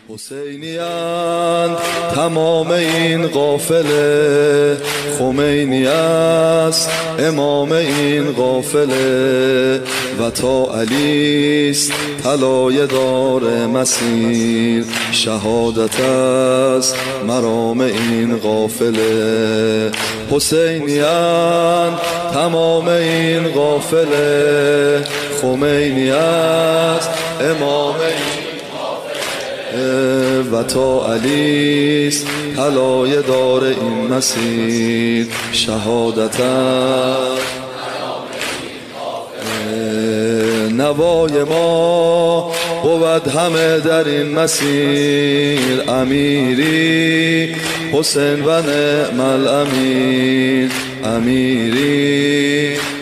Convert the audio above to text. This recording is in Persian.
حسینیان تمام این قافله، خمینی است امام این قافله، و تا علیست طلایه دار مسیر، شهادت است مرام این قافله. حسینیان تمام این قافله، خمینی است امام این و تا علیست طلایه دار این مسیر، شهادت است نوای ما بود همه در این مسیر. امیری حسین و نعم الامیر، امیری